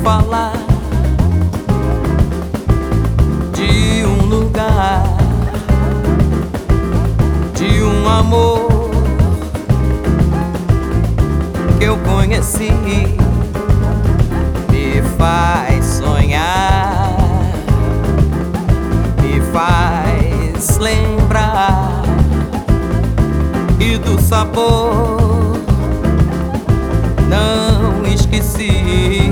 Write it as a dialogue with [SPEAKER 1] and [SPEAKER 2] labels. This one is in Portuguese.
[SPEAKER 1] falar de um lugar, de um amor que eu conheci. Me faz sonhar, me faz lembrar, e do sabor não esqueci.